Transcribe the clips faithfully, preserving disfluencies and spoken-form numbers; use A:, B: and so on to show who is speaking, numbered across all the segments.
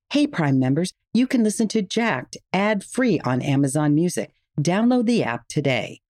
A: Hey, Prime members, you can listen to Jacked ad-free on Amazon Music. Download the app today.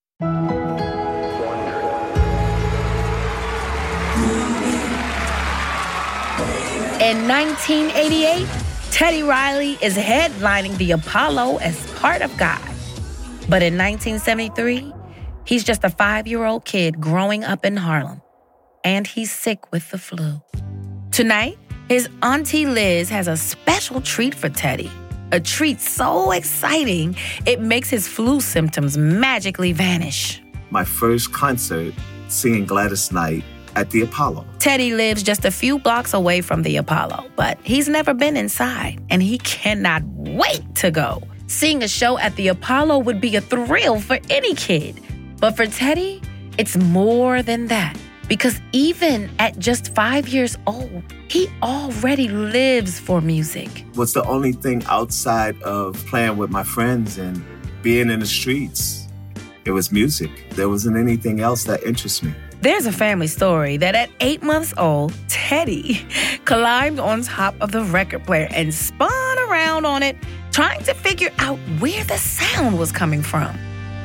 B: In nineteen eighty-eight, Teddy Riley is headlining the Apollo as part of God. But in nineteen seventy-three, he's just a five-year-old kid growing up in Harlem, and he's sick with the flu. Tonight, his auntie Liz has a special treat for Teddy, a treat so exciting it makes his flu symptoms magically vanish.
C: My first concert, singing Gladys Knight at the Apollo.
B: Teddy lives just a few blocks away from the Apollo, but he's never been inside, and he cannot wait to go. Seeing a show at the Apollo would be a thrill for any kid. But for Teddy, it's more than that. Because even at just five years old, he already lives for music.
C: It was the only thing outside of playing with my friends and being in the streets. It was music. There wasn't anything else that interests me.
B: There's a family story that at eight months old, Teddy climbed on top of the record player and spun around on it, trying to figure out where the sound was coming from.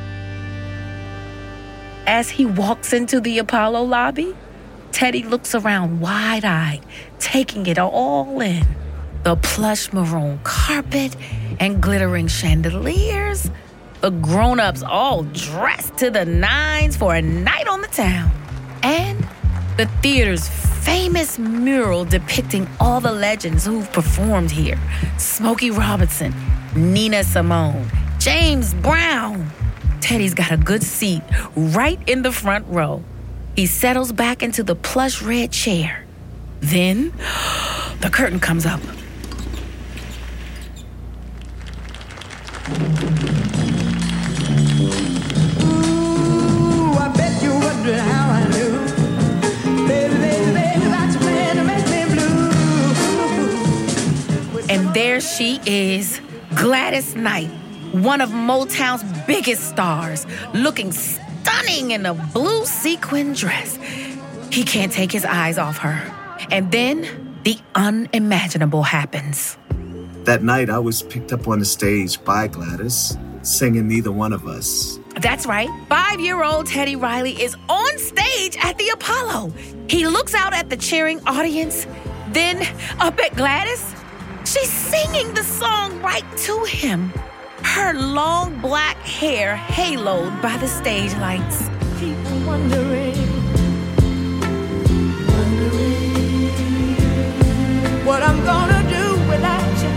B: As he walks into the Apollo lobby, Teddy looks around wide-eyed, taking it all in. The plush maroon carpet and glittering chandeliers. The grown-ups all dressed to the nines for a night on the town. And the theater's famous mural depicting all the legends who've performed here. Smokey Robinson, Nina Simone, James Brown. Teddy's got a good seat right in the front row. He settles back into the plush red chair. Then, the curtain comes up.
D: Ooh, I bet you wonder how I do. Baby, baby, baby, that's playing to make me blue.
B: And there she is, Gladys Knight, one of Motown's biggest stars, looking stunning in a blue sequin dress. He can't take his eyes off her. And then the unimaginable happens.
C: That night, I was picked up on the stage by Gladys, singing Neither One of Us.
B: That's right. Five-year-old Teddy Riley is on stage at the Apollo. He looks out at the cheering audience, then up at Gladys. She's singing the song right to him. Her long black hair haloed by the stage lights.
D: People wondering, wondering what I'm gonna do without you.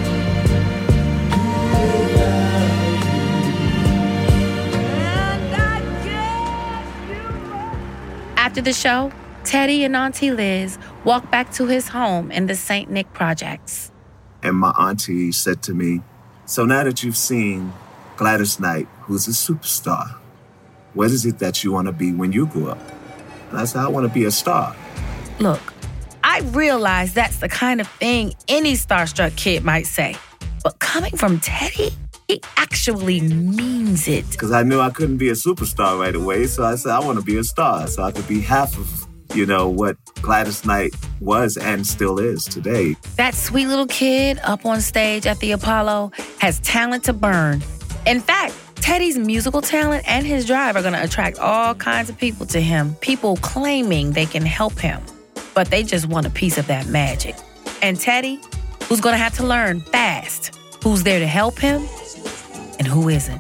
D: And I guess you will.
B: After the show, Teddy and Auntie Liz walk back to his home in the Saint Nick Projects.
C: And my auntie said to me, so now that you've seen Gladys Knight, who's a superstar, what is it that you want to be when you grow up? And I said, I want to be a star.
B: Look, I realize that's the kind of thing any starstruck kid might say. But coming from Teddy, he actually means it.
C: Because I knew I couldn't be a superstar right away, so I said, I want to be a star, so I could be half of, you know, what Gladys Knight was and still is today.
B: That sweet little kid up on stage at the Apollo has talent to burn. In fact, Teddy's musical talent and his drive are going to attract all kinds of people to him, people claiming they can help him. But they just want a piece of that magic. And Teddy, who's going to have to learn fast who's there to help him and who isn't.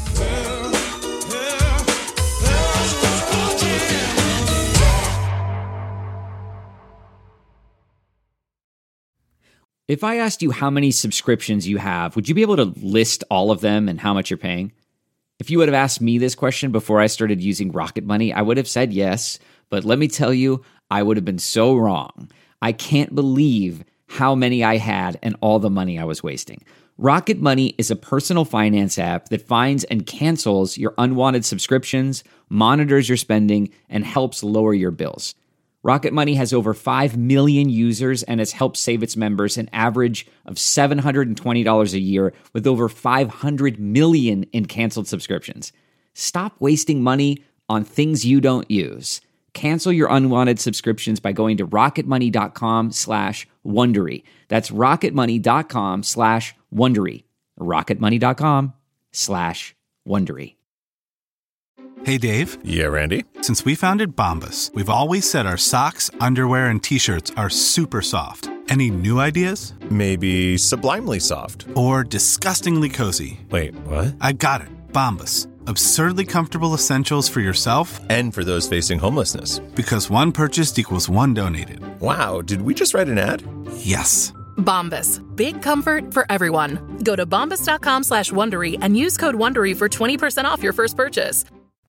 E: If I asked you how many subscriptions you have, would you be able to list all of them and how much you're paying? If you would have asked me this question before I started using Rocket Money, I would have said yes, but let me tell you, I would have been so wrong. I can't believe how many I had and all the money I was wasting. Rocket Money is a personal finance app that finds and cancels your unwanted subscriptions, monitors your spending, and helps lower your bills. Rocket Money has over five million users and has helped save its members an average of seven hundred twenty dollars a year with over five hundred million in canceled subscriptions. Stop wasting money on things you don't use. Cancel your unwanted subscriptions by going to rocketmoney.com slash Wondery. That's rocketmoney.com slash Wondery. rocketmoney.com slash Wondery.
F: Hey, Dave.
G: Yeah, Randy.
F: Since we founded Bombas, we've always said our socks, underwear, and T-shirts are super soft. Any new ideas?
G: Maybe sublimely soft.
F: Or disgustingly cozy.
G: Wait, what?
F: I got it. Bombas. Absurdly comfortable essentials for yourself
G: and for those facing homelessness.
F: Because one purchased equals one donated.
G: Wow, did we just write an ad?
F: Yes.
H: Bombas. Big comfort for everyone. Go to bombas.com slash Wondery and use code Wondery for twenty percent off your first purchase.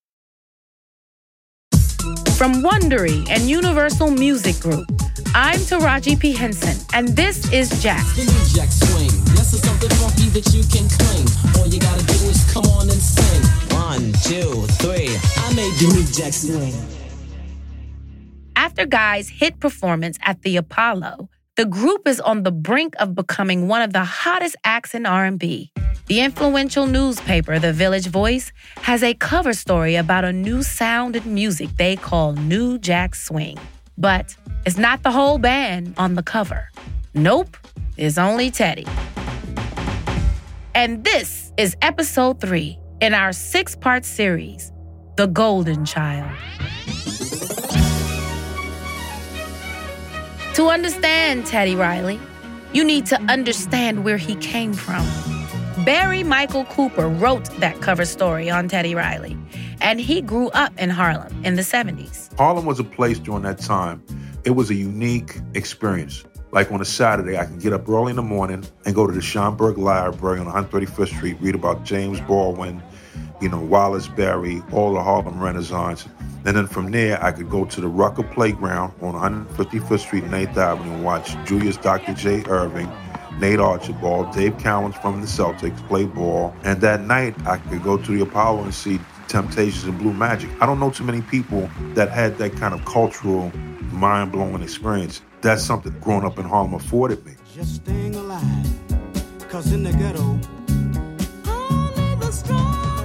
B: From Wondery and Universal Music Group, I'm Taraji P. Henson, and this is Jack.
I: The new Jack Swing. This is something funky that you can claim. All you gotta do is come on and sing. One, two, three. I made the new Jack Swing.
B: After Guy's hit performance at the Apollo, the group is on the brink of becoming one of the hottest acts in R and B. The influential newspaper, The Village Voice, has a cover story about a new sound in music they call New Jack Swing. But it's not the whole band on the cover. Nope, it's only Teddy. And this is episode three in our six-part series, The Golden Child. To understand Teddy Riley, you need to understand where he came from. Barry Michael Cooper wrote that cover story on Teddy Riley, and he grew up in Harlem in the seventies.
J: Harlem was a place during that time. It was a unique experience. Like on a Saturday, I can get up early in the morning and go to the Schomburg Library on one thirty-fifth Street, read about James Baldwin, you know, Wallace Berry, all the Harlem Renaissance. And then from there, I could go to the Rucker Playground on one fifty-fifth Street and eighth Avenue and watch Julius Doctor J. Irving, Nate Archibald, Dave Cowens from the Celtics play ball. And that night, I could go to the Apollo and see Temptations and Blue Magic. I don't know too many people that had that kind of cultural, mind-blowing experience. That's something growing up in Harlem afforded me.
D: Just staying alive, cause in the ghetto, only the strong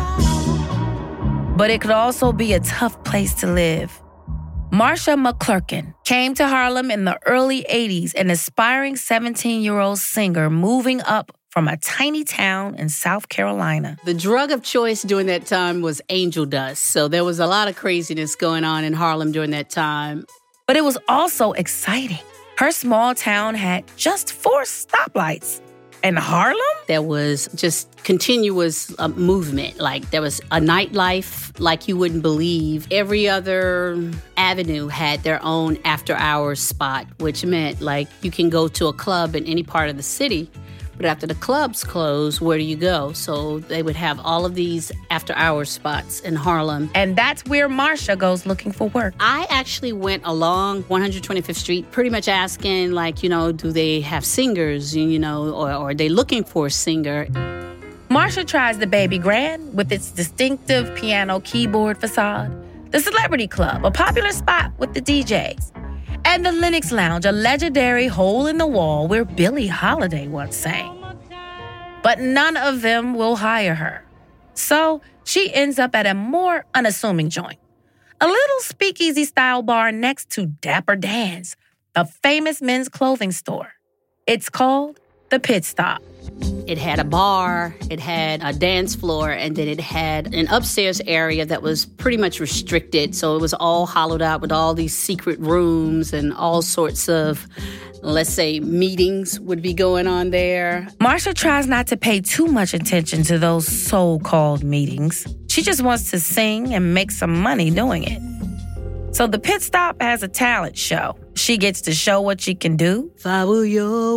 D: survive.
B: But it could also be a tough place to live. Marsha McClurkin came to Harlem in the early eighties, an aspiring seventeen-year-old singer moving up from a tiny town in South Carolina.
K: The drug of choice during that time was angel dust, so there was a lot of craziness going on in Harlem during that time.
B: But it was also exciting. Her small town had just four stoplights. In Harlem?
K: There was just continuous uh, movement. Like, there was a nightlife like you wouldn't believe. Every other avenue had their own after-hours spot, which meant, like, you can go to a club in any part of the city, but after the clubs close, where do you go? So they would have all of these after-hours spots in Harlem.
B: And that's where Marsha goes looking for work.
K: I actually went along one twenty-fifth Street, pretty much asking, like, you know, do they have singers, you know, or, or are they looking for a singer?
B: Marsha tries the Baby Grand with its distinctive piano keyboard facade, the Celebrity Club, a popular spot with the D Js, and the Lenox Lounge, a legendary hole in the wall where Billie Holiday once sang. But none of them will hire her. So she ends up at a more unassuming joint, a little speakeasy-style bar next to Dapper Dan's, the famous men's clothing store. It's called The Pit Stop.
K: It had a bar, it had a dance floor, and then it had an upstairs area that was pretty much restricted. So it was all hollowed out with all these secret rooms and all sorts of, let's say, meetings would be going on there.
B: Marsha tries not to pay too much attention to those so-called meetings. She just wants to sing and make some money doing it. So the Pit Stop has a talent show. She gets to show what she can do.
K: If I were your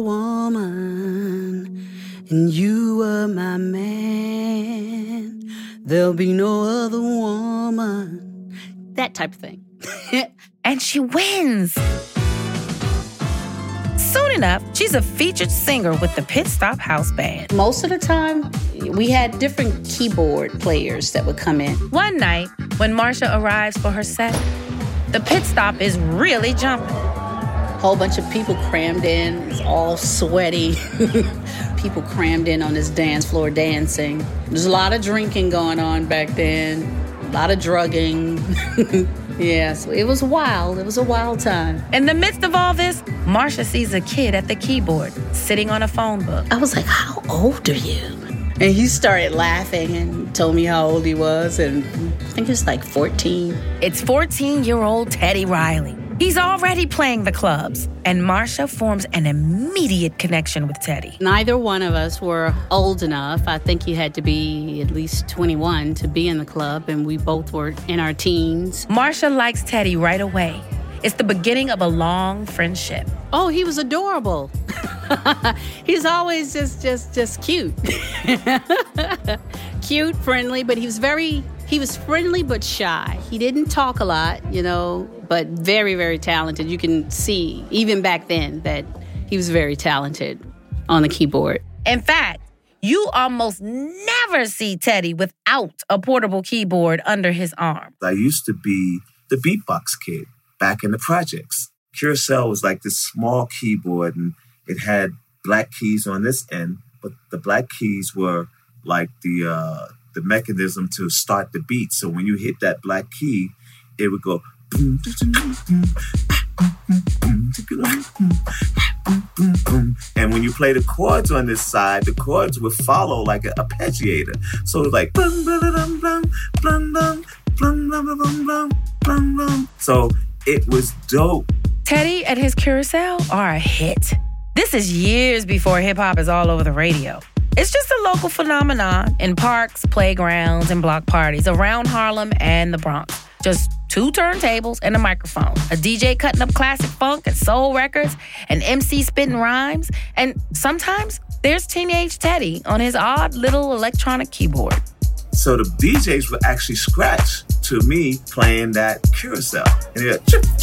K: woman and you were my man, there'll be no other woman. That type of thing.
B: And she wins. Soon enough, she's a featured singer with the Pit Stop House Band.
K: Most of the time, we had different keyboard players that would come in.
B: One night, when Marsha arrives for her set, the Pit Stop is really jumping.
K: A whole bunch of people crammed in, it's all sweaty. People crammed in on this dance floor dancing. There's a lot of drinking going on back then, a lot of drugging. Yes, it was wild. It was a wild time.
B: In the midst of all this, Marsha sees a kid at the keyboard, sitting on a phone book.
K: I was like, how old are you? And he started laughing and told me how old he was, and I think he was like fourteen.
B: It's fourteen-year-old Teddy Riley. He's already playing the clubs, and Marsha forms an immediate connection with Teddy.
K: Neither one of us were old enough. I think you had to be at least twenty-one to be in the club, and we both were in our teens.
B: Marsha likes Teddy right away. It's the beginning of a long friendship.
K: Oh, he was adorable. He's always just, just, just cute. Cute, friendly, but he was very... He was friendly but shy. He didn't talk a lot, you know, but very, very talented. You can see, even back then, that he was very talented on the keyboard.
B: In fact, you almost never see Teddy without a portable keyboard under his arm.
C: I used to be the beatbox kid back in the projects. Curacao was like this small keyboard, and it had black keys on this end, but the black keys were like the... Uh, the mechanism to start the beat. So when you hit that black key, it would go boom, and when you play the chords on this side, the chords would follow like an arpeggiator. So it was like so it was dope.
B: Teddy and his Curacao are a hit. This is years before hip-hop is all over the radio. It's just a local phenomenon in parks, playgrounds, and block parties around Harlem and the Bronx. Just two turntables and a microphone, a D J cutting up classic funk and soul records, an M C spitting rhymes, and sometimes there's teenage Teddy on his odd little electronic keyboard.
C: So the D Js would actually scratch to me playing that Curacao. And they're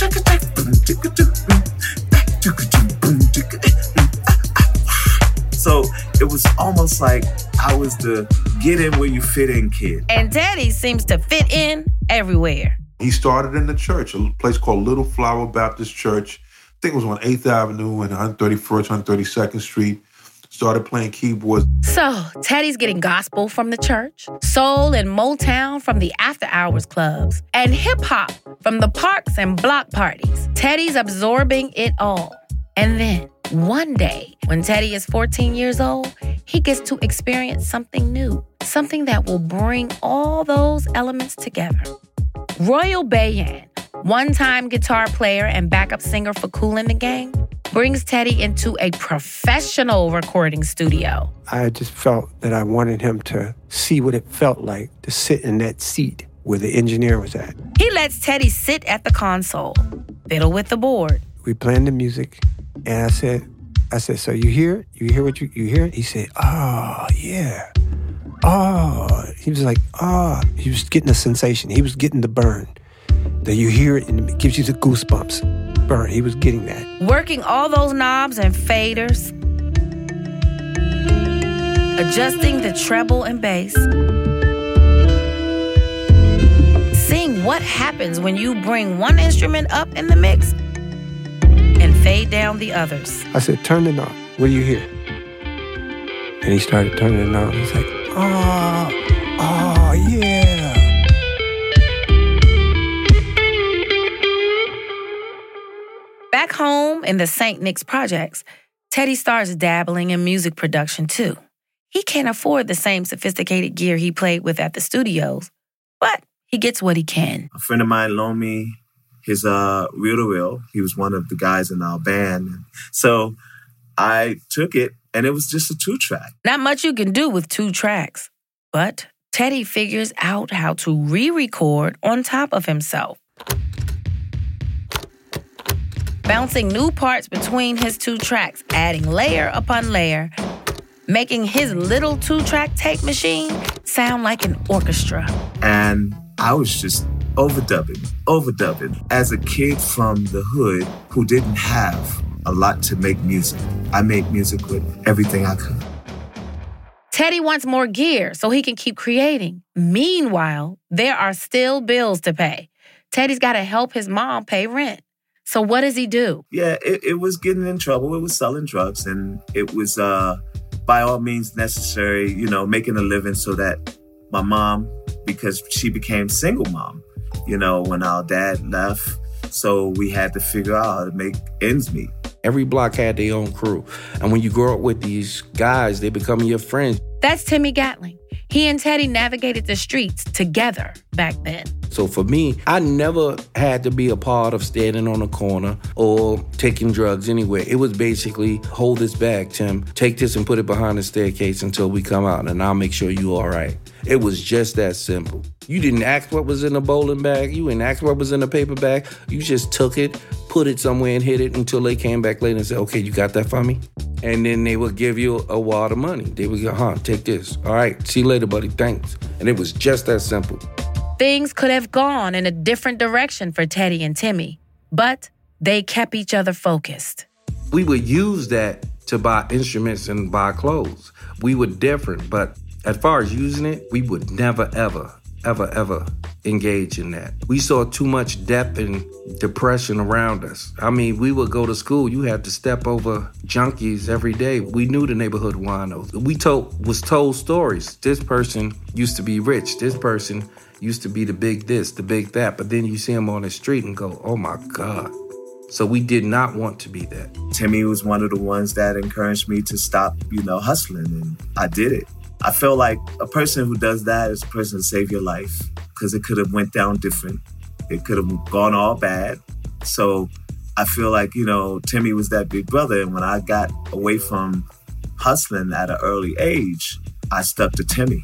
C: so it was almost like I was the get in where you fit in kid.
B: And Teddy seems to fit in everywhere.
J: He started in the church, a place called Little Flower Baptist Church. I think it was on eighth Avenue and one thirty-first, one thirty-second Street. Started playing keyboards.
B: So Teddy's getting gospel from the church, soul and Motown from the after-hours clubs, and hip-hop from the parks and block parties. Teddy's absorbing it all. And then, one day, when Teddy is fourteen years old, he gets to experience something new, something that will bring all those elements together. Royal Bayan, one-time guitar player and backup singer for Kool and the Gang, brings Teddy into a professional recording studio.
L: I just felt that I wanted him to see what it felt like to sit in that seat where the engineer was at.
B: He lets Teddy sit at the console, fiddle with the board.
L: We planned the music. And I said, I said, so you hear it? You hear what you, you hear it? He said, oh, yeah. Oh, he was like, oh, he was getting a sensation. He was getting the burn. That you hear it and it gives you the goosebumps. Burn, he was getting that.
B: Working all those knobs and faders. Adjusting the treble and bass. Seeing what happens when you bring one instrument up in the mix and fade down the others.
L: I said, turn the knob. What do you hear? And he started turning the knob. He's like, oh, oh, yeah.
B: Back home in the Saint Nick's projects, Teddy starts dabbling in music production too. He can't afford the same sophisticated gear he played with at the studios, but he gets what he can.
C: A friend of mine loaned me his uh, reel-to-reel. He was one of the guys in our band. So I took it, and it was just a two-track.
B: Not much you can do with two tracks, but Teddy figures out how to re-record on top of himself. Bouncing new parts between his two tracks, adding layer upon layer, making his little two-track tape machine sound like an orchestra.
C: And I was just overdubbing, overdubbing. As a kid from the hood who didn't have a lot to make music, I made music with everything I could.
B: Teddy wants more gear so he can keep creating. Meanwhile, there are still bills to pay. Teddy's got to help his mom pay rent. So what does he do?
C: Yeah, it, it was getting in trouble. It was selling drugs, and it was, uh, by all means necessary, you know, making a living so that my mom, because she became single mom, you know, when our dad left. So we had to figure out how to make ends meet.
M: Every block had their own crew. And when you grow up with these guys, they become your friends.
B: That's Timmy Gatling. He and Teddy navigated the streets together back then.
M: So for me, I never had to be a part of standing on a corner or taking drugs anywhere. It was basically, hold this bag, Tim. Take this and put it behind the staircase until we come out, and I'll make sure you're all right. It was just that simple. You didn't ask what was in the bowling bag. You didn't ask what was in the paper bag. You just took it, put it somewhere and hid it until they came back later and said, okay, you got that for me? And then they would give you a wad of money. They would go, huh, take this. All right, see you later, buddy, thanks. And it was just that simple.
B: Things could have gone in a different direction for Teddy and Timmy, but they kept each other focused.
M: We would use that to buy instruments and buy clothes. We were different, but as far as using it, we would never, ever, ever, ever engage in that. We saw too much death and depression around us. I mean, we would go to school. You had to step over junkies every day. We knew the neighborhood winos. We told was told stories. This person used to be rich. This person used to be the big this, the big that. But then you see them on the street and go, oh, my God. So we did not want to be that.
C: Timmy was one of the ones that encouraged me to stop, you know, hustling, and I did it. I feel like a person who does that is a person to save your life, because it could have went down different. It could have gone all bad. So I feel like, you know, Timmy was that big brother. And when I got away from hustling at an early age, I stuck to Timmy.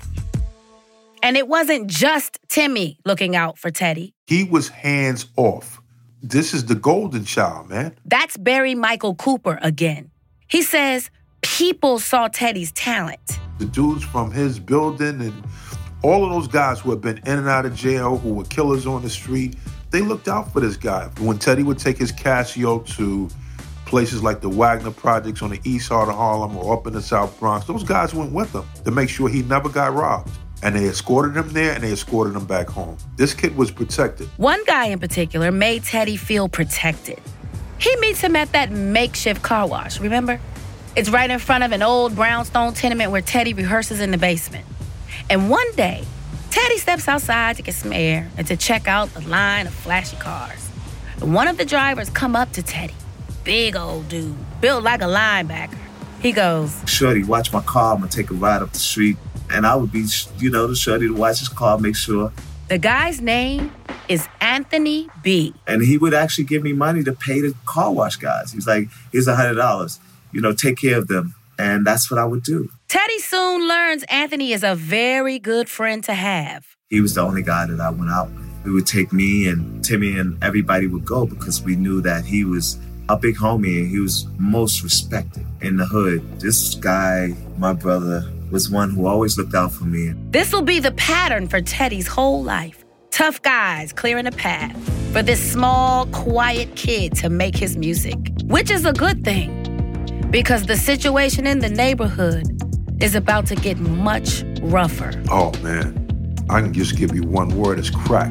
B: And it wasn't just Timmy looking out for Teddy.
J: He was hands off. This is the golden child, man.
B: That's Barry Michael Cooper again. He says people saw Teddy's talent.
J: The dudes from his building and all of those guys who had been in and out of jail, who were killers on the street, they looked out for this guy. When Teddy would take his Casio to places like the Wagner Projects on the east side of Harlem or up in the South Bronx, those guys went with him to make sure he never got robbed. And they escorted him there and they escorted him back home. This kid was protected.
B: One guy in particular made Teddy feel protected. He meets him at that makeshift car wash, remember? It's right in front of an old brownstone tenement where Teddy rehearses in the basement. And one day, Teddy steps outside to get some air and to check out the line of flashy cars. And one of the drivers come up to Teddy. Big old dude, built like a linebacker. He goes,
C: Shorty, watch my car. I'm going to take a ride up the street. And I would be, you know, the shorty to watch his car, make sure.
B: The guy's name is Anthony B.
C: And he would actually give me money to pay the car wash guys. He's like, here's one hundred dollars. You know, take care of them. And that's what I would do.
B: Teddy soon learns Anthony is a very good friend to have.
C: He was the only guy that I went out with. He would take me and Timmy and everybody would go because we knew that he was a big homie and he was most respected in the hood. This guy, my brother, was one who always looked out for me.
B: This will be the pattern for Teddy's whole life. Tough guys clearing a path for this small, quiet kid to make his music, which is a good thing because the situation in the neighborhood is about to get much rougher.
J: Oh, man. I can just give you one word. It's crack.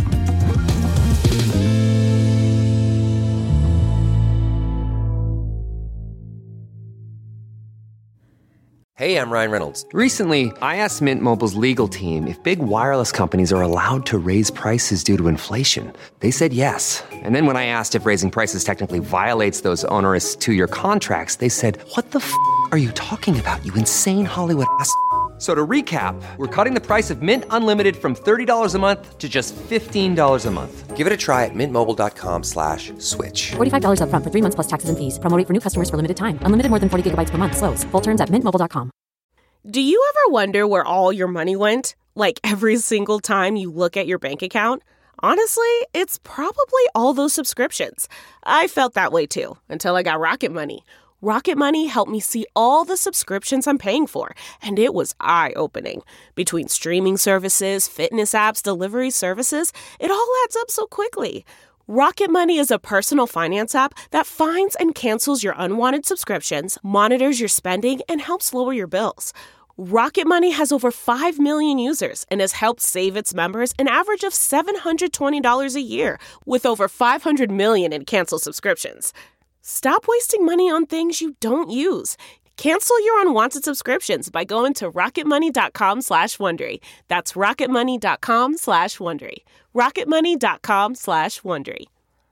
N: Hey, I'm Ryan Reynolds. Recently, I asked Mint Mobile's legal team if big wireless companies are allowed to raise prices due to inflation. They said yes. And then when I asked if raising prices technically violates those onerous two-year contracts, they said, what the f*** are you talking about, you insane Hollywood ass f- So to recap, we're cutting the price of Mint Unlimited from thirty dollars a month to just fifteen dollars a month. Give it a try at mintmobile.com slash switch.
O: forty-five dollars up front for three months plus taxes and fees. Promo rate for new customers for limited time. Unlimited more than forty gigabytes per month. Slows full terms at mint mobile dot com.
P: Do you ever wonder where all your money went? Like every single time you look at your bank account? Honestly, it's probably all those subscriptions. I felt that way too, until I got Rocket Money. Rocket Money helped me see all the subscriptions I'm paying for, and it was eye-opening. Between streaming services, fitness apps, delivery services, it all adds up so quickly. Rocket Money is a personal finance app that finds and cancels your unwanted subscriptions, monitors your spending, and helps lower your bills. Rocket Money has over five million users and has helped save its members an average of seven hundred twenty dollars a year, with over five hundred million in canceled subscriptions. Stop wasting money on things you don't use. Cancel your unwanted subscriptions by going to rocketmoney.com slash Wondery. That's rocketmoney.com slash Wondery. rocketmoney.com slash Wondery.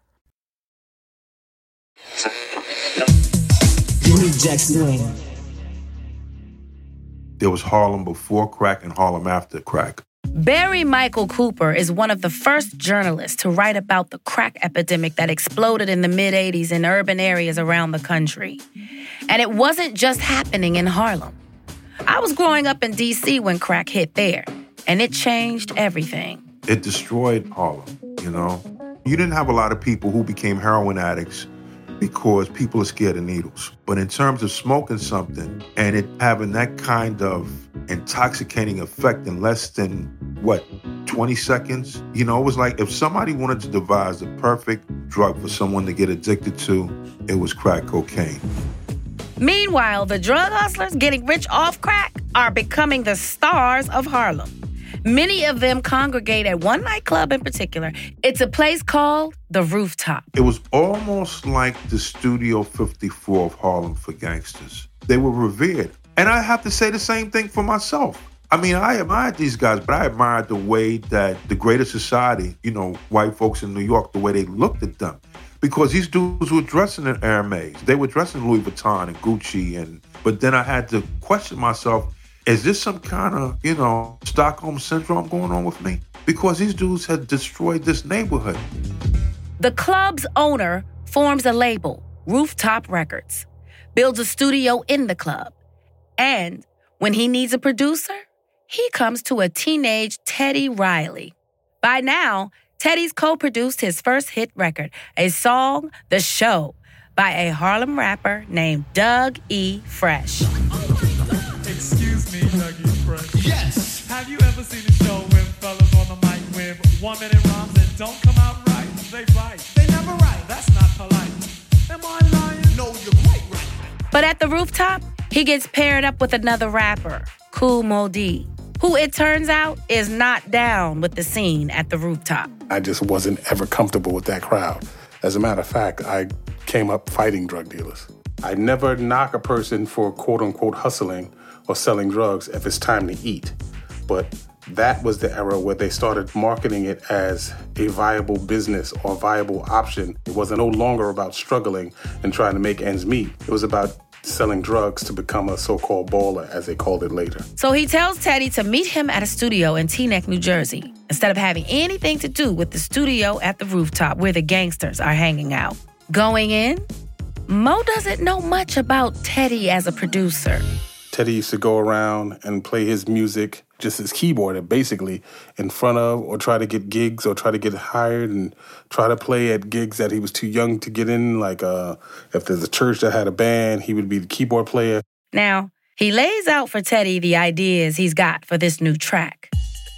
J: There was Harlem before crack and Harlem after crack.
B: Barry Michael Cooper is one of the first journalists to write about the crack epidemic that exploded in the mid-eighties in urban areas around the country. And it wasn't just happening in Harlem. I was growing up in D C when crack hit there, and it changed everything.
J: It destroyed Harlem, you know? You didn't have a lot of people who became heroin addicts because people are scared of needles. But in terms of smoking something and it having that kind of intoxicating effect in less than, what, twenty seconds? You know, it was like if somebody wanted to devise the perfect drug for someone to get addicted to, it was crack cocaine.
B: Meanwhile, the drug hustlers getting rich off crack are becoming the stars of Harlem. Many of them congregate at one nightclub in particular. It's a place called The Rooftop.
J: It was almost like the Studio fifty-four of Harlem for gangsters. They were revered. And I have to say the same thing for myself. I mean, I admired these guys, but I admired the way that the greater society, you know, white folks in New York, the way they looked at them. Because these dudes were dressing in Hermes. They were dressing Louis Vuitton and Gucci. and But then I had to question myself, is this some kind of, you know, Stockholm Syndrome going on with me? Because these dudes had destroyed this neighborhood.
B: The club's owner forms a label, Rooftop Records, builds a studio in the club. And when he needs a producer, he comes to a teenage Teddy Riley. By now, Teddy's co-produced his first hit record, a song, The Show, by a Harlem rapper named Doug E. Fresh.
Q: Excuse me, Doug E. Fresh. Yes! Have you ever seen a show with fellas on the mic with one-minute rhymes that don't come out right? They bite. They never write. That's not polite. Am I lying? No, you're quite right.
B: But at the Rooftop, he gets paired up with another rapper, Kool Moe Dee, who it turns out is not down with the scene at the Rooftop.
R: I just wasn't ever comfortable with that crowd. As a matter of fact, I came up fighting drug dealers. I never knock a person for quote-unquote hustling or selling drugs if it's time to eat. But that was the era where they started marketing it as a viable business or viable option. It was no longer about struggling and trying to make ends meet. It was about selling drugs to become a so-called baller, as they called it later.
B: So he tells Teddy to meet him at a studio in Teaneck, New Jersey, instead of having anything to do with the studio at the Rooftop where the gangsters are hanging out. Going in, Mo doesn't know much about Teddy as a producer.
R: Teddy used to go around and play his music, just his keyboard, basically, in front of or try to get gigs or try to get hired and try to play at gigs that he was too young to get in. Like uh, if there's a church that had a band, he would be the keyboard player.
B: Now, he lays out for Teddy the ideas he's got for this new track.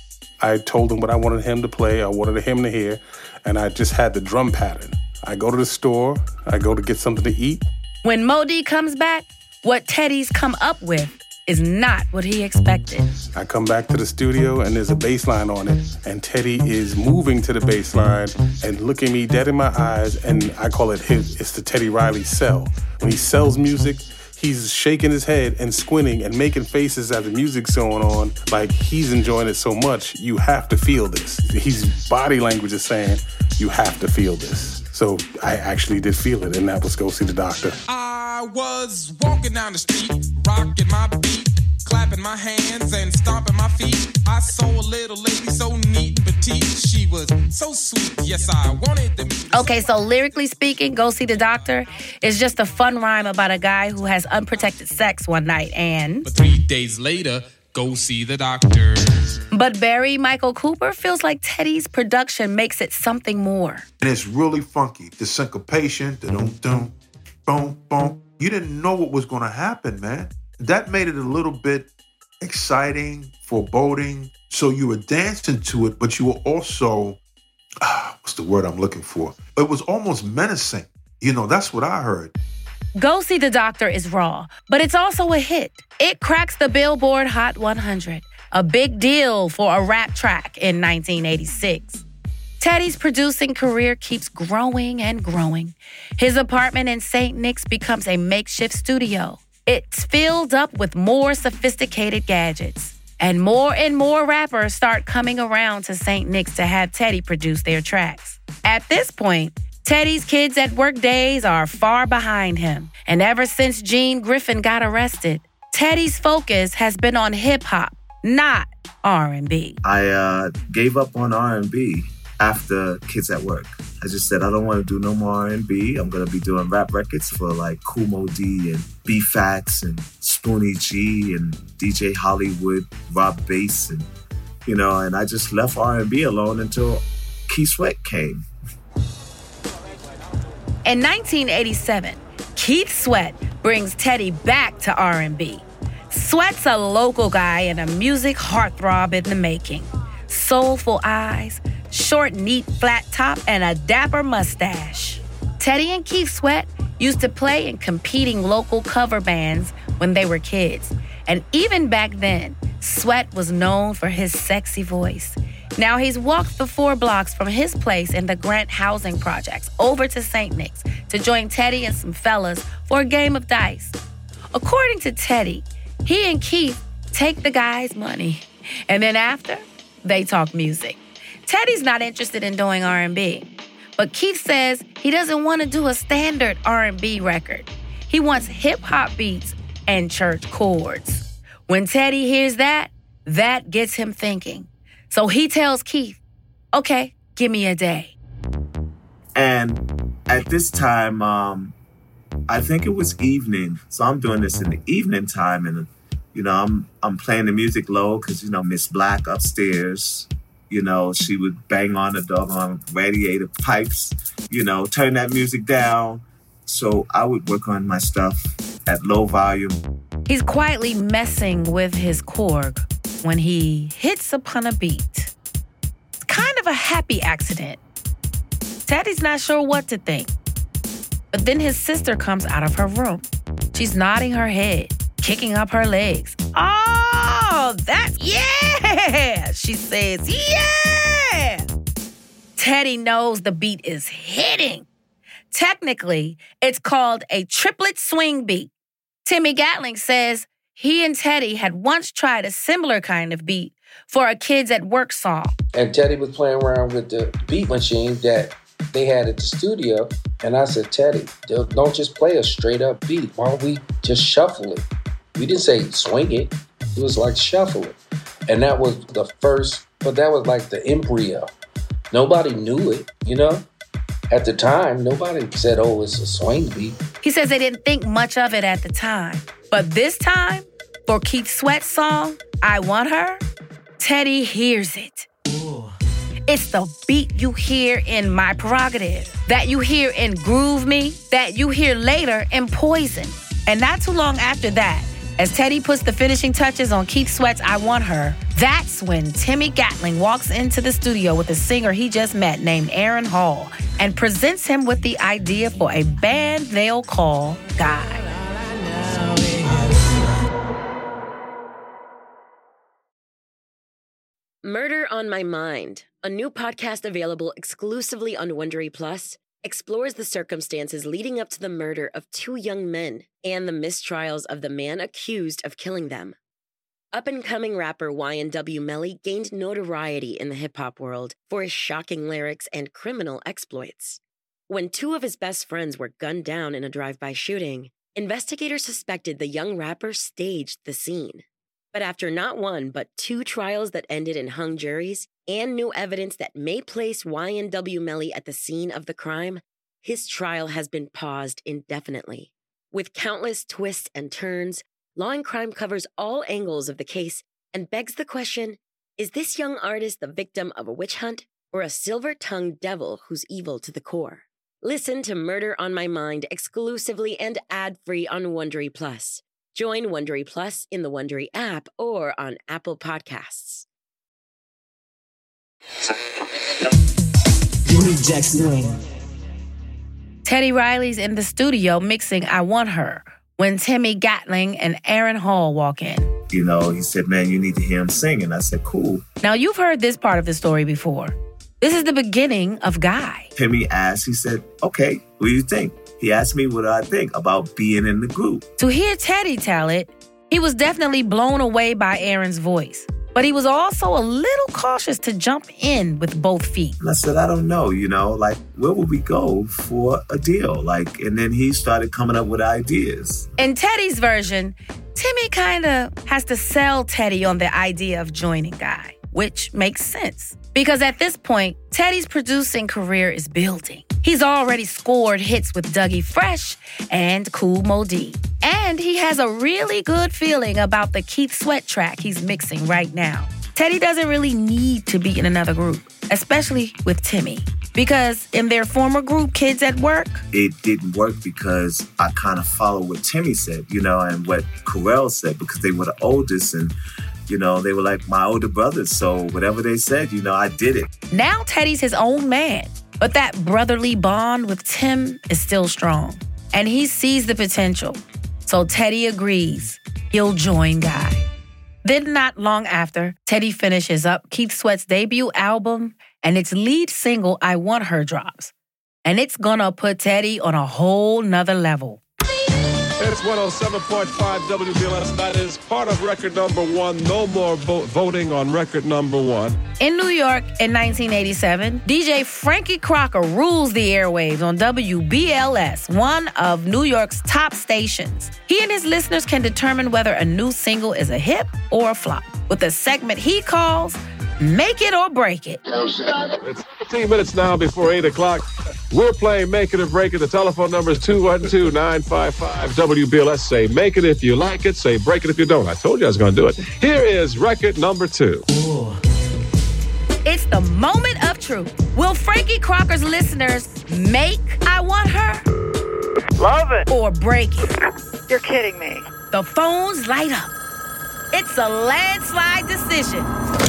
R: I told him what I wanted him to play, I wanted him to hear, and I just had the drum pattern. I go to the store, I go to get something to eat.
B: When Moe Dee comes back, what Teddy's come up with is not what he expected.
R: I come back to the studio and there's a bass line on it, and Teddy is moving to the bass line and looking me dead in my eyes, and I call it his, it's the Teddy Riley sell. When he sells music, he's shaking his head and squinting and making faces as the music's going on, like he's enjoying it so much, you have to feel this. His body language is saying, you have to feel this. So I actually did feel it, and that was Go See the Doctor.
Q: I was walking down the street, rocking my beat, clapping my hands and stomping my feet. I saw a little lady so neat and petite. She was so sweet, yes, I wanted to meet.
B: Okay, so lyrically speaking, Go See the Doctor is just a fun rhyme about a guy who has unprotected sex one night and...
Q: But three days later, go see the doctor.
B: But Barry Michael Cooper feels like Teddy's production makes it something more.
J: And it's really funky. The syncopation, the dum dum, boom, boom. You didn't know what was going to happen, man. That made it a little bit exciting, foreboding. So you were dancing to it, but you were also, ah, what's the word I'm looking for? It was almost menacing. You know, that's what I heard.
B: Go See the Doctor is raw, but it's also a hit. It cracks the Billboard Hot one hundred, a big deal for a rap track in nineteen eighty-six. Teddy's producing career keeps growing and growing. His apartment in Saint Nick's becomes a makeshift studio. It's filled up with more sophisticated gadgets. And more and more rappers start coming around to Saint Nick's to have Teddy produce their tracks. At this point, Teddy's Kids at Work days are far behind him. And ever since Gene Griffin got arrested, Teddy's focus has been on hip-hop, not R and B.
C: I uh, gave up on R and B after Kids at Work. I just said, I don't want to do no more R and B. I'm going to be doing rap records for like Kool Moe Dee and B-Fats and Spoonie G and D J Hollywood, Rob Bass, and, you know, and I just left R and B alone until Keith Sweat came.
B: In nineteen eighty-seven, Keith Sweat brings Teddy back to R and B. Sweat's a local guy and a music heartthrob in the making. Soulful eyes, short, neat, flat top, and a dapper mustache. Teddy and Keith Sweat used to play in competing local cover bands when they were kids. And even back then, Sweat was known for his sexy voice. Now he's walked the four blocks from his place in the Grant Housing Projects over to Saint Nick's to join Teddy and some fellas for a game of dice. According to Teddy, he and Keith take the guy's money, and then after, they talk music. Teddy's not interested in doing R and B, but Keith says he doesn't want to do a standard R and B record. He wants hip-hop beats and church chords. When Teddy hears that, that gets him thinking. So he tells Keith, okay, give me a day.
C: And at this time, um, I think it was evening. So I'm doing this in the evening time. And, you know, I'm I'm playing the music low because, you know, Miss Black upstairs, you know, she would bang on the doggone radiator pipes, you know, turn that music down. So I would work on my stuff at low volume.
B: He's quietly messing with his Korg when he hits upon a beat. It's kind of a happy accident. Teddy's not sure what to think. But then his sister comes out of her room. She's nodding her head, kicking up her legs. Oh, that's, yeah! She says, yeah! Teddy knows the beat is hitting. Technically, it's called a triplet swing beat. Timmy Gatling says he and Teddy had once tried a similar kind of beat for a Kids at Work song.
M: And Teddy was playing around with the beat machine that they had at the studio. And I said, Teddy, don't just play a straight up beat. Why don't we just shuffle it? We didn't say swing it. It was like shuffle it. And that was the first, but that was like the embryo. Nobody knew it, you know? At the time, nobody said, oh, it's a swing beat.
B: He says they didn't think much of it at the time. But this time, for Keith Sweat's song, I Want Her, Teddy hears it. Ooh. It's the beat you hear in My Prerogative, that you hear in Groove Me, that you hear later in Poison. And not too long after that, as Teddy puts the finishing touches on Keith Sweat's I Want Her, that's when Timmy Gatling walks into the studio with a singer he just met named Aaron Hall and presents him with the idea for a band they'll call Guy.
S: Murder on My Mind, a new podcast available exclusively on Wondery Plus, explores the circumstances leading up to the murder of two young men and the mistrials of the man accused of killing them. Up-and-coming rapper Y N W Melly gained notoriety in the hip-hop world for his shocking lyrics and criminal exploits. When two of his best friends were gunned down in a drive-by shooting, investigators suspected the young rapper staged the scene. But after not one, but two trials that ended in hung juries and new evidence that may place Y N W Melly at the scene of the crime, his trial has been paused indefinitely. With countless twists and turns, Law and Crime covers all angles of the case and begs the question, is this young artist the victim of a witch hunt or a silver-tongued devil who's evil to the core? Listen to Murder on My Mind exclusively and ad-free on Wondery Plus. Join Wondery Plus in the Wondery app or on Apple Podcasts.
B: Teddy Riley's in the studio mixing I Want Her when Timmy Gatling and Aaron Hall walk in.
C: You know, he said, man, you need to hear him sing. And I said, cool.
B: Now, you've heard this part of the story before. This is the beginning of Guy.
C: Timmy asked, he said, okay, what do you think? he asked me what I think about being in the group.
B: To hear Teddy tell it, he was definitely blown away by Aaron's voice. But he was also a little cautious to jump in with both feet.
C: And I said, I don't know, you know, like, where would we go for a deal? Like, and then he started coming up with ideas.
B: In Teddy's version, Timmy kind of has to sell Teddy on the idea of joining Guy, which makes sense. Because at this point, Teddy's producing career is building. He's already scored hits with Dougie Fresh and Kool Moe Dee. And he has a really good feeling about the Keith Sweat track he's mixing right now. Teddy doesn't really need to be in another group, especially with Timmy. Because in their former group, Kids at Work,
C: it didn't work because I kind of followed what Timmy said, you know, and what Corell said, because they were the oldest and, you know, they were like my older brothers. So whatever they said, you know, I did it.
B: Now Teddy's his own man. But that brotherly bond with Tim is still strong. And he sees the potential. So Teddy agrees he'll join Guy. Then not long after, Teddy finishes up Keith Sweat's debut album and its lead single, I Want Her, drops. And it's gonna put Teddy on a whole nother level.
T: It's one oh seven point five W B L S. That is part of record number one. No more vo- voting on record number one.
B: In New York in nineteen eighty-seven, D J Frankie Crocker rules the airwaves on W B L S, one of New York's top stations. He and his listeners can determine whether a new single is a hit or a flop with a segment he calls Make It or Break It.
T: It's fifteen minutes now before eight o'clock. We're playing Make It or Break It. The telephone number is two one two, nine five five, W B L S. Say make it if you like it. Say break it if you don't. I told you I was going to do it. Here is record number two.
B: Ooh. It's the moment of truth. Will Frankie Crocker's listeners make I Want Her?
U: Love it.
B: Or break it?
U: You're kidding me.
B: The phones light up. It's a landslide decision.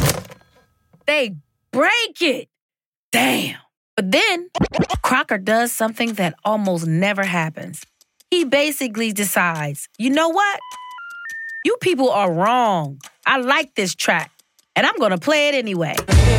B: They break it. Damn. But then, Crocker does something that almost never happens. He basically decides, you know what? You people are wrong. I like this track, and I'm going to play it anyway.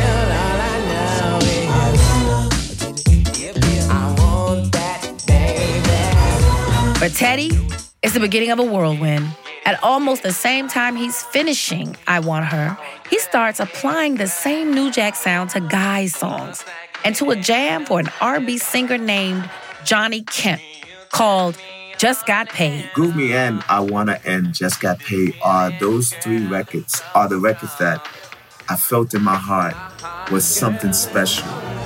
B: For Teddy, it's the beginning of a whirlwind. At almost the same time he's finishing I Want Her, he starts applying the same New Jack sound to Guy's songs and to a jam for an R and B singer named Johnny Kemp called Just Got Paid.
C: Groove Me and I Wanna and Just Got Paid are those three records, are the records that I felt in my heart was something special.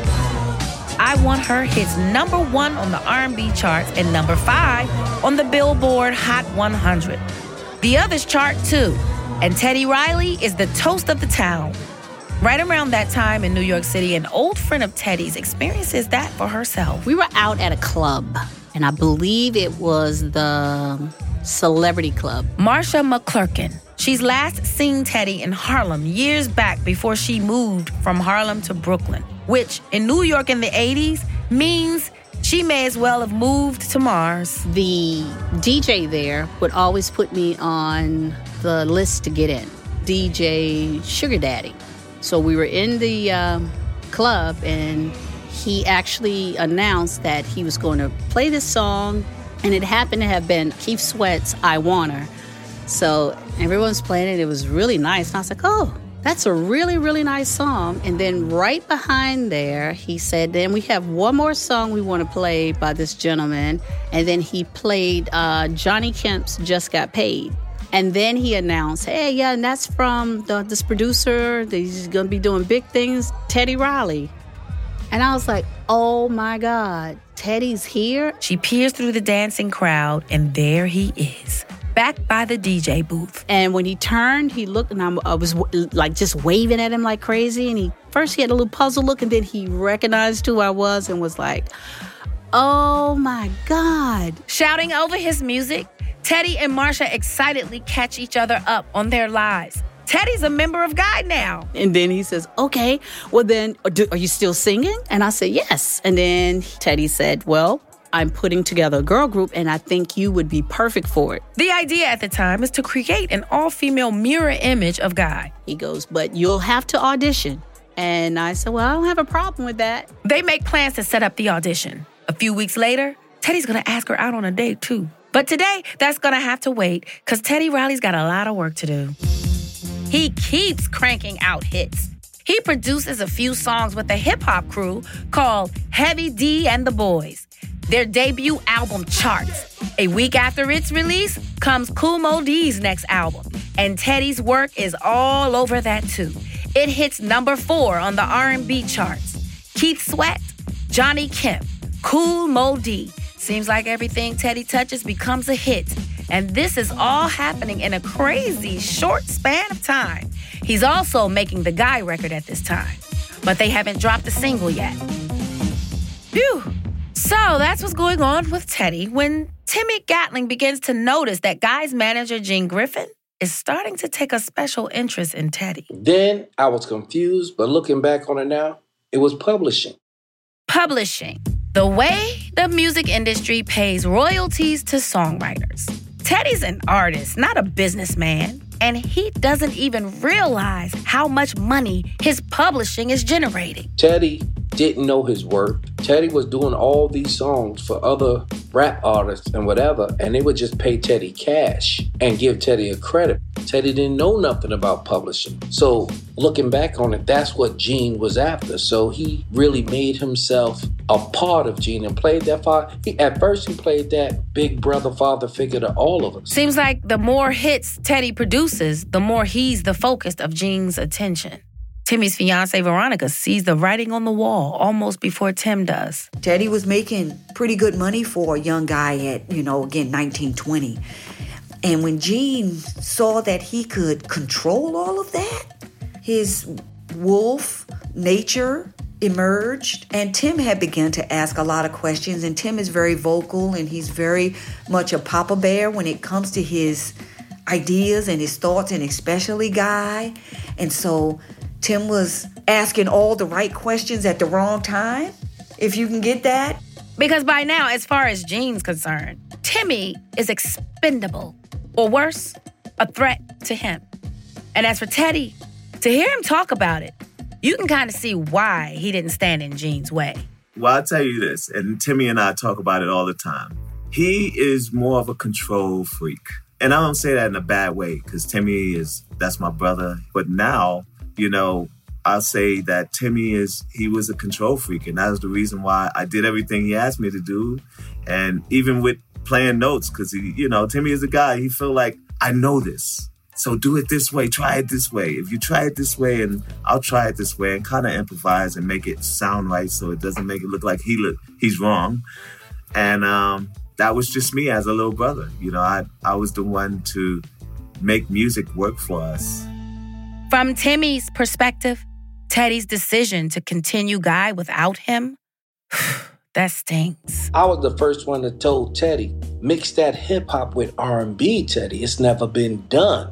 B: I Want Her hits number one on the R and B charts and number five on the Billboard Hot one hundred. The others chart too, and Teddy Riley is the toast of the town. Right around that time in New York City, an old friend of Teddy's experiences that for herself.
K: We were out at a club, and I believe it was the Celebrity Club.
B: Marsha McClurkin. She's last seen Teddy in Harlem years back before she moved from Harlem to Brooklyn, which in New York in the eighties means she may as well have moved to Mars.
K: The D J there would always put me on the list to get in. D J Sugar Daddy. So we were in the um, club, and he actually announced that he was going to play this song, and it happened to have been Keith Sweat's I Want Her. So everyone's playing it. It was really nice. And I was like, oh, that's a really, really nice song. And then right behind there, he said, then we have one more song we want to play by this gentleman. And then he played uh, Johnny Kemp's Just Got Paid. And then he announced, hey, yeah, and that's from the, this producer. He's going to be doing big things, Teddy Riley. And I was like, oh, my God, Teddy's here?
B: She peers through the dancing crowd, and there he is, back by the D J booth.
K: And when he turned, he looked, and I'm, I was like just waving at him like crazy. And he first he had a little puzzled look, and then he recognized who I was and was like, oh, my God.
B: Shouting over his music, Teddy and Marsha excitedly catch each other up on their lives. Teddy's a member of Guy now.
K: And then he says, okay, well then, are you still singing? And I said, yes. And then Teddy said, well, I'm putting together a girl group, and I think you would be perfect for it.
B: The idea at the time is to create an all-female mirror image of Guy.
K: He goes, but you'll have to audition. And I said, well, I don't have a problem with that.
B: They make plans to set up the audition. A few weeks later, Teddy's gonna ask her out on a date, too. But today, that's gonna have to wait, because Teddy Riley's got a lot of work to do. He keeps cranking out hits. He produces a few songs with a hip-hop crew called Heavy D and the Boys. Their debut album charts. A week after its release comes Kool Moe Dee's next album, and Teddy's work is all over that, too. It hits number four on the R and B charts. Keith Sweat, Johnny Kemp, Kool Moe Dee. Seems like everything Teddy touches becomes a hit. And this is all happening in a crazy short span of time. He's also making the Guy record at this time. But they haven't dropped a single yet. Phew. So that's what's going on with Teddy when Timmy Gatling begins to notice that Guy's manager, Gene Griffin, is starting to take a special interest in Teddy.
M: Then I was confused, but looking back on it now, it was publishing.
B: Publishing. The way the music industry pays royalties to songwriters. Teddy's an artist, not a businessman, and he doesn't even realize how much money his publishing is generating.
M: Teddy didn't know his worth. Teddy was doing all these songs for other rap artists and whatever, and they would just pay Teddy cash and give Teddy a credit. Teddy didn't know nothing about publishing. So looking back on it, that's what Gene was after. So he really made himself a part of Gene and played that part. He, at first, he played that big brother, father figure to all of us.
B: Seems like the more hits Teddy produces, the more he's the focus of Gene's attention. Timmy's fiancée, Veronica, sees the writing on the wall almost before Tim does.
A: Teddy was making pretty good money for a young guy at, you know, again, nineteen, twenty. And when Gene saw that he could control all of that, his wolf nature emerged, and Tim had begun to ask a lot of questions, and Tim is very vocal, and he's very much a papa bear when it comes to his ideas and his thoughts, and especially Guy. And so Tim was asking all the right questions at the wrong time, if you can get that.
B: Because by now, as far as Gene's concerned, Timmy is expendable, or worse, a threat to him. And as for Teddy, to hear him talk about it, you can kind of see why he didn't stand in Gene's way.
C: Well, I'll tell you this, and Timmy and I talk about it all the time. He is more of a control freak. And I don't say that in a bad way, because Timmy is, that's my brother. But now, you know, I'll say that Timmy is, he was a control freak. And that was the reason why I did everything he asked me to do. And even with playing notes, because, he, you know, Timmy is a guy, he felt like, I know this. So do it this way, try it this way. If you try it this way, and I'll try it this way, and kind of improvise and make it sound right so it doesn't make it look like he look, he's wrong. And um, that was just me as a little brother. You know, I, I was the one to make music work for us.
B: From Timmy's perspective, Teddy's decision to continue Guy without him, that stinks.
M: I was the first one that told Teddy, mix that hip-hop with R and B, Teddy. It's never been done.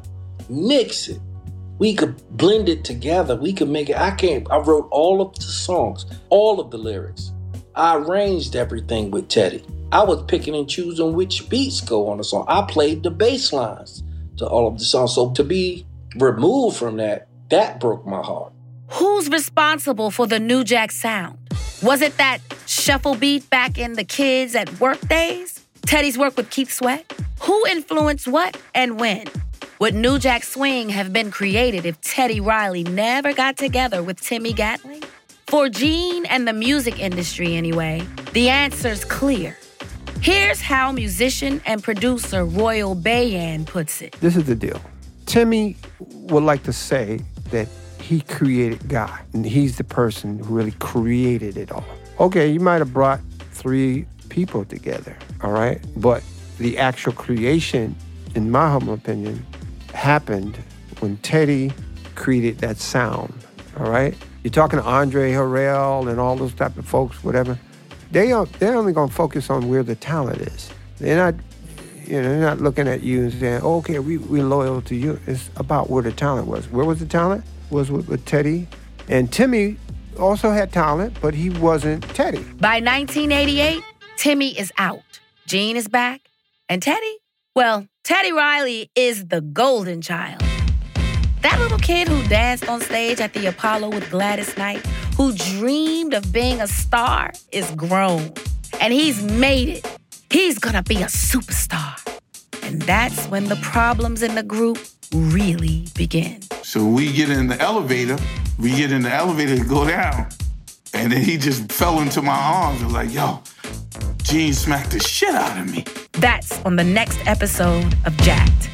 M: Mix it. We could blend it together. We could make it. I can't. I wrote all of the songs, all of the lyrics. I arranged everything with Teddy. I was picking and choosing which beats go on the song. I played the bass lines to all of the songs. So to be removed from that, that broke my heart.
B: Who's responsible for the New Jack sound? Was it that shuffle beat back in the Kids at Work days? Teddy's work with Keith Sweat? Who influenced what and when? Would New Jack Swing have been created if Teddy Riley never got together with Timmy Gatling? For Gene and the music industry anyway, the answer's clear. Here's how musician and producer Royal Bayan puts it.
L: This is the deal. Timmy would like to say that he created Guy, and he's the person who really created it all. Okay, you might have brought three people together, all right? But the actual creation, in my humble opinion, happened when Teddy created that sound, all right? You're talking to Andre Harrell and all those type of folks, whatever. They are, they're only going to focus on where the talent is. They're not, you know, they're not looking at you and saying, oh, okay, we, we're loyal to you. It's about where the talent was. Where was the talent? Was with, with Teddy. And Timmy also had talent, but he wasn't Teddy.
B: By nineteen eighty-eight, Timmy is out. Gene is back. And Teddy? Well, Teddy Riley is the golden child. That little kid who danced on stage at the Apollo with Gladys Knight, who dreamed of being a star, is grown. And he's made it. He's gonna be a superstar. And that's when the problems in the group really begin.
R: So we get in the elevator, we get in the elevator to go down, and then he just fell into my arms and was like, yo, Gene smacked the shit out of me.
B: That's on the next episode of Jacked.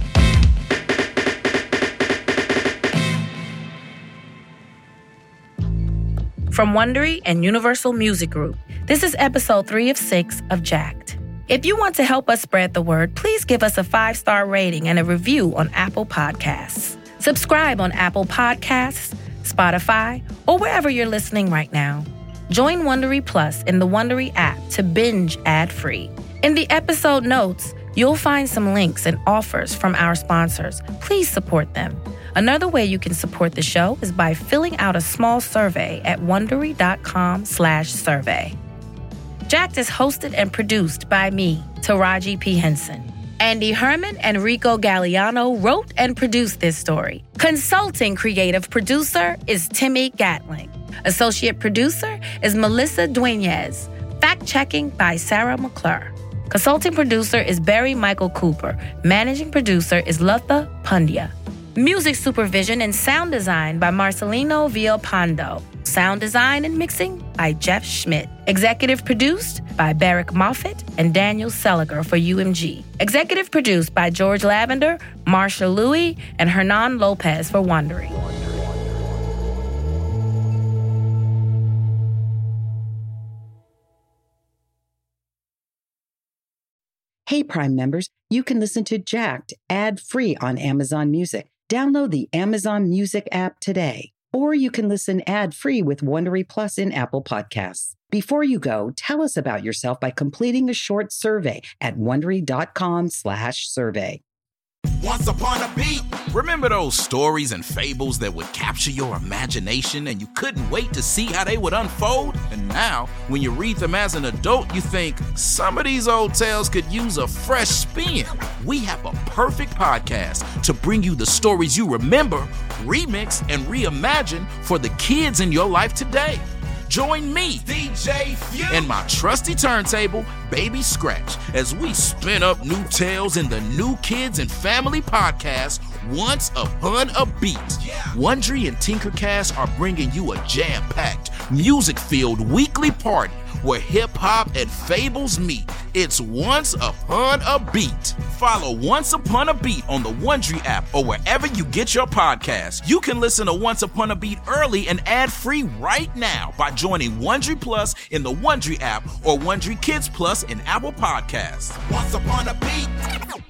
B: From Wondery and Universal Music Group, this is episode three of six of Jacked. If you want to help us spread the word, please give us a five-star rating and a review on Apple Podcasts. Subscribe on Apple Podcasts, Spotify, or wherever you're listening right now. Join Wondery Plus in the Wondery app to binge ad-free. In the episode notes, you'll find some links and offers from our sponsors. Please support them. Another way you can support the show is by filling out a small survey at Wondery.com slash survey. Jacked is hosted and produced by me, Taraji P. Henson. Andy Herman and Rico Galliano wrote and produced this story. Consulting creative producer is Timmy Gatling. Associate producer is Melissa Dueñez. Fact-checking by Sarah McClure. Consulting producer is Barry Michael Cooper. Managing producer is Lutha Pandya. Music supervision and sound design by Marcelino Villalpando. Sound design and mixing by Jeff Schmidt. Executive produced by Barrick Moffitt and Daniel Seliger for U M G. Executive produced by George Lavender, Marsha Louie, and Hernan Lopez for Wondery.
E: Hey, Prime members, you can listen to Jacked ad-free on Amazon Music. Download the Amazon Music app today. Or you can listen ad-free with Wondery Plus in Apple Podcasts. Before you go, tell us about yourself by completing a short survey at Wondery.com slash survey.
V: Once upon a beat. Remember those stories and fables that would capture your imagination and you couldn't wait to see how they would unfold? And now, when you read them as an adult, you think, some of these old tales could use a fresh spin. We have a perfect podcast to bring you the stories you remember, remix, and reimagine for the kids in your life today. Join me, D J Few, and my trusty turntable, Baby Scratch, as we spin up new tales in the New Kids and Family podcast, Once Upon a Beat. Yeah. Wondery and Tinkercast are bringing you a jam-packed, music-filled weekly party where hip-hop and fables meet. It's Once Upon a Beat. Follow Once Upon a Beat on the Wondery app or wherever you get your podcasts. You can listen to Once Upon a Beat early and ad-free right now by joining Wondery Plus in the Wondery app or Wondery Kids Plus in Apple Podcasts. Once Upon a Beat.